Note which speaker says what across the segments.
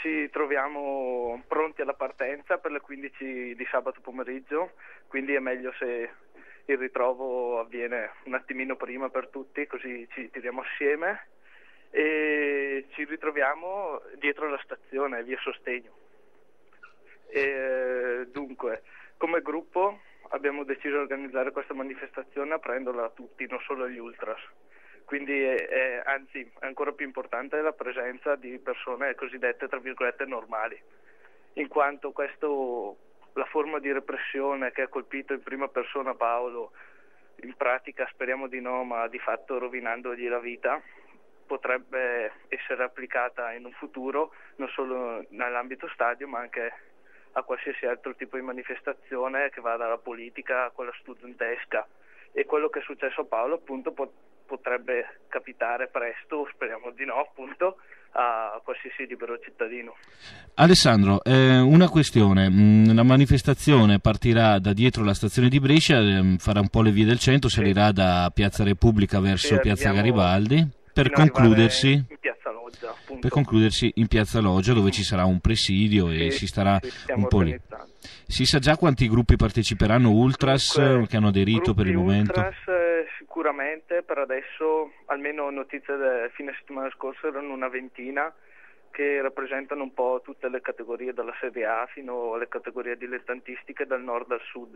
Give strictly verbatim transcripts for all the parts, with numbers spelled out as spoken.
Speaker 1: ci troviamo pronti alla partenza per le quindici di sabato pomeriggio, quindi è meglio se il ritrovo avviene un attimino prima per tutti, così ci tiriamo assieme e ci ritroviamo dietro la stazione, via Sostegno. E, dunque, come gruppo abbiamo deciso di organizzare questa manifestazione aprendola a tutti, non solo agli ultras. Quindi è, è, anzi è ancora più importante la presenza di persone cosiddette tra virgolette normali, in quanto questo, la forma di repressione che ha colpito in prima persona Paolo, in pratica speriamo di no, ma di fatto rovinandogli la vita, potrebbe essere applicata in un futuro non solo nell'ambito stadio ma anche a qualsiasi altro tipo di manifestazione che va dalla politica a quella studentesca. E quello che è successo a Paolo appunto pot- potrebbe capitare presto, speriamo di no appunto, a qualsiasi libero cittadino.
Speaker 2: Alessandro, eh, una questione, la manifestazione partirà da dietro la stazione di Brescia, eh, farà un po' le vie del centro, sì. Salirà da Piazza Repubblica verso
Speaker 1: sì,
Speaker 2: Piazza Garibaldi per
Speaker 1: fino
Speaker 2: concludersi
Speaker 1: in, in Piazza Loggia, appunto.
Speaker 2: per concludersi in Piazza Loggia, dove ci sarà un presidio sì, e si starà
Speaker 1: sì,
Speaker 2: un po' lì. Si sa già quanti gruppi parteciperanno, ultras
Speaker 1: Dunque,
Speaker 2: che hanno aderito per il momento?
Speaker 1: Ultras eh, sicuramente, per adesso, almeno notizie del fine settimana scorsa, erano una ventina che rappresentano un po' tutte le categorie dalla Serie A fino alle categorie dilettantistiche dal nord al sud.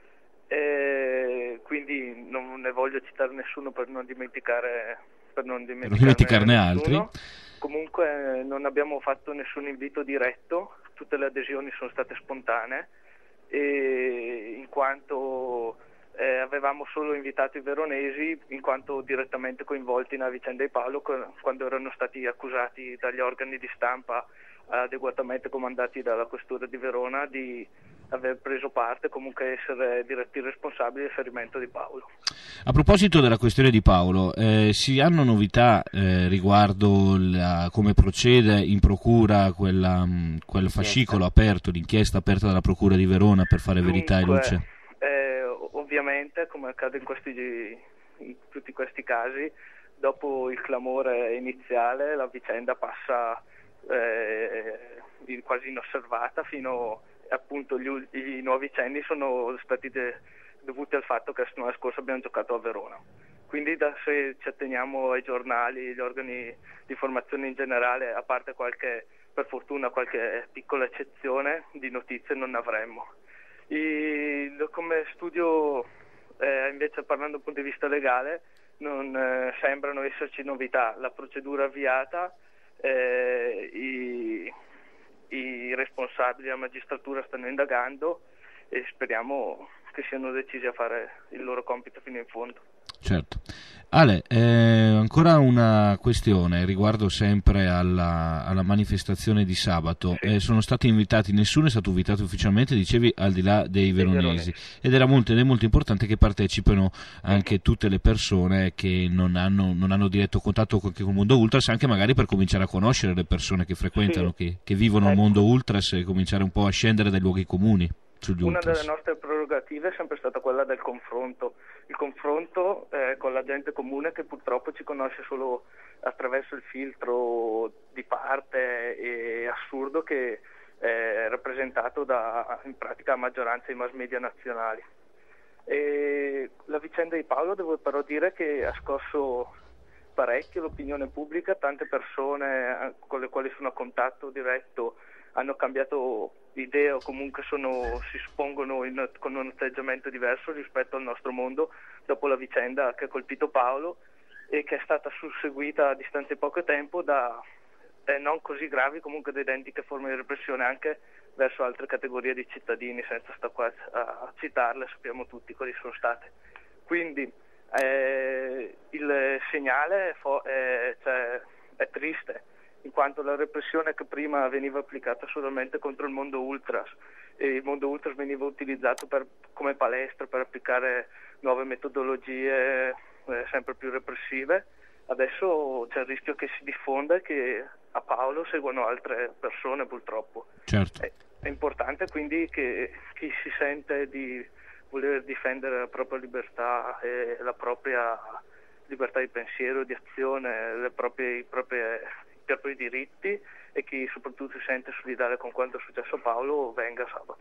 Speaker 1: E quindi non ne voglio citare nessuno per non dimenticare per non dimenticarne,
Speaker 2: per non dimenticarne altri.
Speaker 1: Comunque non abbiamo fatto nessun invito diretto, tutte le adesioni sono state spontanee e in quanto eh, avevamo solo invitato i veronesi in quanto direttamente coinvolti nella vicenda di Paolo quando erano stati accusati dagli organi di stampa adeguatamente comandati dalla questura di Verona di aver preso parte, comunque essere diretti responsabili del ferimento di Paolo.
Speaker 2: A proposito della questione di Paolo, eh, si hanno novità eh, riguardo la, come procede in procura quella, mh, quel fascicolo aperto, l'inchiesta aperta dalla procura di Verona per fare
Speaker 1: Dunque,
Speaker 2: verità e luce?
Speaker 1: Eh, ovviamente, come accade in, questi, in tutti questi casi, dopo il clamore iniziale la vicenda passa eh, quasi inosservata fino appunto gli, gli nuovi cenni sono stati de, dovuti al fatto che la settimana scorsa abbiamo giocato a Verona. Quindi da, se ci atteniamo ai giornali, gli organi di informazione in generale, a parte qualche, per fortuna qualche piccola eccezione, di notizie non ne avremmo. I, come studio, eh, invece parlando dal punto di vista legale, non eh, sembrano esserci novità. La procedura avviata, eh, i, i responsabili della magistratura stanno indagando e speriamo che siano decisi a fare il loro compito fino in fondo.
Speaker 2: Certo. Ale, eh, ancora una questione riguardo sempre alla, alla manifestazione di sabato. Sì. Eh, sono stati invitati, nessuno è stato invitato ufficialmente, dicevi, al di là dei veronesi, ed era molto, ed è molto importante che partecipino anche uh-huh. tutte le persone che non hanno, non hanno diretto contatto con, con il mondo ultras, anche magari per cominciare a conoscere le persone che frequentano, sì. che, che vivono ecco. il mondo ultras e cominciare un po' a scendere dai luoghi comuni.
Speaker 1: Una delle nostre prerogative è sempre stata quella del confronto, il confronto eh, con la gente comune che purtroppo ci conosce solo attraverso il filtro di parte e assurdo che è rappresentato da in pratica la maggioranza dei mass media nazionali. E la vicenda di Paolo devo però dire che ha scosso parecchio l'opinione pubblica, tante persone con le quali sono a contatto diretto hanno cambiato idea o comunque sono, si espongono in, con un atteggiamento diverso rispetto al nostro mondo dopo la vicenda che ha colpito Paolo e che è stata susseguita a distanza di poco tempo da eh, non così gravi comunque da identiche forme di repressione anche verso altre categorie di cittadini, senza stare qua a, a citarle, sappiamo tutti quali sono state. Quindi eh, il segnale è, fo- è, cioè, è triste, in quanto la repressione che prima veniva applicata solamente contro il mondo ultras e il mondo ultras veniva utilizzato per, come palestra per applicare nuove metodologie eh, sempre più repressive, adesso c'è il rischio che si diffonda e che a Paolo seguano altre persone purtroppo.
Speaker 2: Certo.
Speaker 1: È, è importante quindi che chi si sente di voler difendere la propria libertà e la propria libertà di pensiero, di azione, le proprie, i proprie i propri diritti e chi soprattutto si sente solidale con quanto è successo a Paolo venga sabato.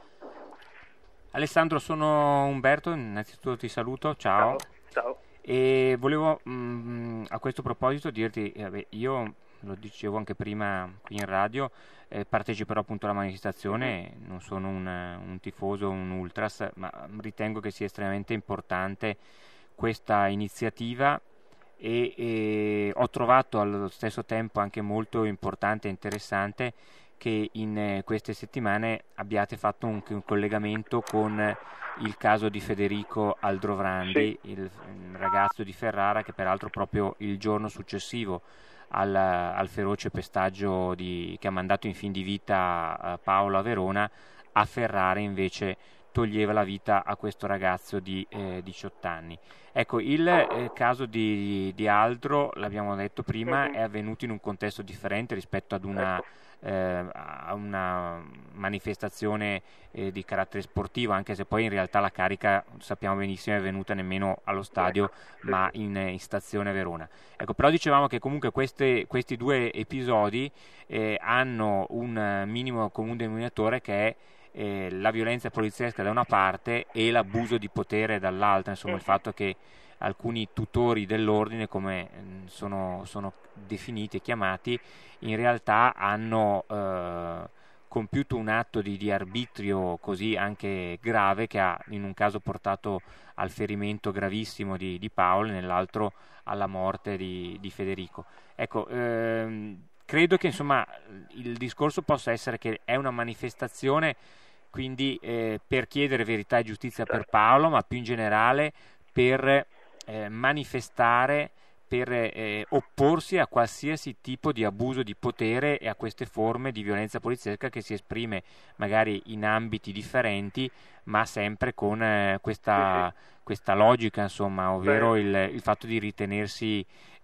Speaker 3: Alessandro, sono Umberto, innanzitutto ti saluto, ciao.
Speaker 1: Ciao, ciao.
Speaker 3: E volevo mh, a questo proposito dirti, eh, beh, io lo dicevo anche prima qui in radio, eh, parteciperò appunto alla manifestazione, mm-hmm. non sono un, un tifoso, un ultras, ma ritengo che sia estremamente importante questa iniziativa e, e ho trovato allo stesso tempo anche molto importante e interessante che in eh, queste settimane abbiate fatto un, un collegamento con il caso di Federico Aldrovrandi, sì. il, il ragazzo di Ferrara che peraltro proprio il giorno successivo al, al feroce pestaggio di, che ha mandato in fin di vita a Paolo a Verona, a Ferrara invece toglieva la vita a questo ragazzo di eh, diciotto anni. Ecco, il eh, caso di, di Aldro, l'abbiamo detto prima, è avvenuto in un contesto differente rispetto ad una, eh, a una manifestazione eh, di carattere sportivo, anche se poi in realtà la carica, sappiamo benissimo, è avvenuta nemmeno allo stadio, ma in, in stazione Verona. Ecco, però dicevamo che comunque queste, questi due episodi eh, hanno un minimo comune denominatore che è Eh, la violenza poliziesca da una parte e l'abuso di potere dall'altra, insomma il fatto che alcuni tutori dell'ordine, come mh, sono, sono definiti e chiamati, in realtà hanno eh, compiuto un atto di, di arbitrio così anche grave che ha in un caso portato al ferimento gravissimo di, di Paolo e nell'altro alla morte di, di Federico. Ecco, ehm, credo che insomma il discorso possa essere che è una manifestazione quindi eh, per chiedere verità e giustizia per Paolo, ma più in generale per eh, manifestare, per eh, opporsi a qualsiasi tipo di abuso di potere e a queste forme di violenza poliziesca che si esprime magari in ambiti differenti, ma sempre con eh, questa, sì, sì. questa logica, insomma, ovvero il, il fatto di ritenersi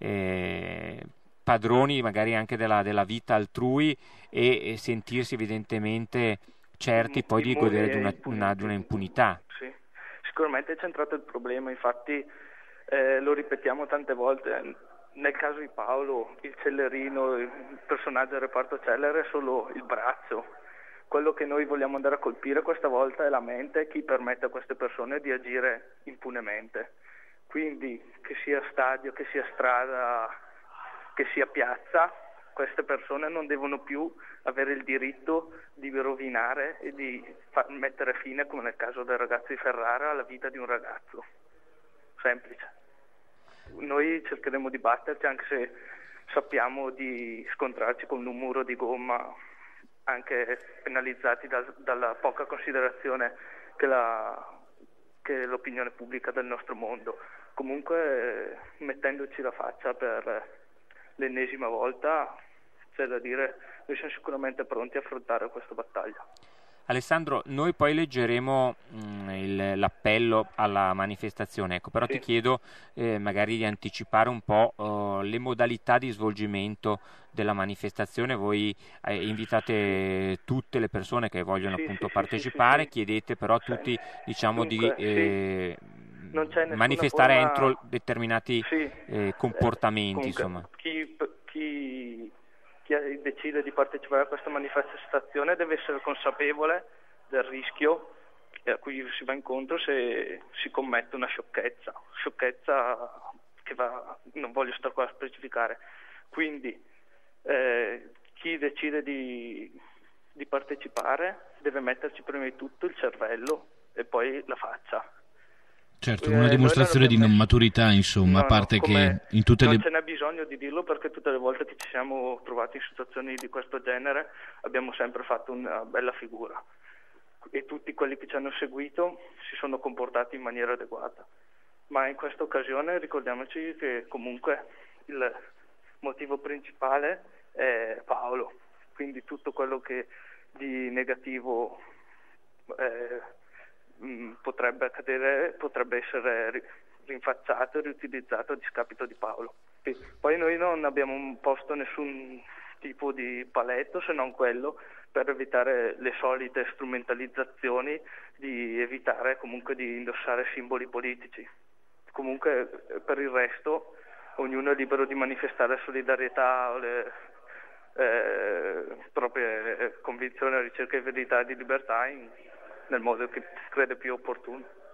Speaker 3: eh, padroni magari anche della, della vita altrui e, e sentirsi evidentemente certi poi di godere di una, una, di una impunità.
Speaker 1: Sì, sicuramente è centrato il problema, infatti eh, lo ripetiamo tante volte, nel caso di Paolo il Cellerino, il personaggio del reparto Celler è solo il braccio, quello che noi vogliamo andare a colpire questa volta è la mente, chi permette a queste persone di agire impunemente, quindi che sia stadio, che sia strada, che sia piazza, queste persone non devono più avere il diritto di rovinare e di far mettere fine, come nel caso del ragazzo di Ferrara, alla vita di un ragazzo. Semplice. Noi cercheremo di batterci anche se sappiamo di scontrarci con un muro di gomma, anche penalizzati da, dalla poca considerazione che, la, che l'opinione pubblica del nostro mondo. Comunque mettendoci la faccia per l'ennesima volta, c'è da dire, noi siamo sicuramente pronti a affrontare questa battaglia.
Speaker 3: Alessandro, noi poi leggeremo mh, il, l'appello alla manifestazione, ecco, però sì. Ti chiedo eh, magari di anticipare un po' uh, le modalità di svolgimento della manifestazione. Voi eh, invitate tutte le persone che vogliono sì, appunto sì, partecipare, sì, sì, sì. Chiedete però a tutti diciamo
Speaker 1: Dunque,
Speaker 3: di eh,
Speaker 1: non c'è
Speaker 3: manifestare
Speaker 1: forma...
Speaker 3: entro determinati
Speaker 1: sì.
Speaker 3: eh, comportamenti.
Speaker 1: Eh,
Speaker 3: insomma.
Speaker 1: Chi, chi, chi decide di partecipare a questa manifestazione deve essere consapevole del rischio a cui si va incontro se si commette una sciocchezza, sciocchezza che va, non voglio stare qua a specificare. Quindi eh, chi decide di, di partecipare deve metterci prima di tutto il cervello e poi la faccia.
Speaker 2: Certo, una dimostrazione di non maturità, insomma, no, a parte no, che in tutte
Speaker 1: non
Speaker 2: le...
Speaker 1: ce n'è bisogno di dirlo perché tutte le volte che ci siamo trovati in situazioni di questo genere abbiamo sempre fatto una bella figura e tutti quelli che ci hanno seguito si sono comportati in maniera adeguata. Ma in questa occasione ricordiamoci che comunque il motivo principale è Paolo, quindi tutto quello che di negativo eh, potrebbe accadere, potrebbe essere rinfacciato e riutilizzato a discapito di Paolo. Poi noi non abbiamo posto nessun tipo di paletto se non quello per evitare le solite strumentalizzazioni, di evitare comunque di indossare simboli politici. Comunque per il resto ognuno è libero di manifestare solidarietà o le, eh, proprie convinzioni, ricerca di verità e di libertà in, nel modo che crede più opportuno.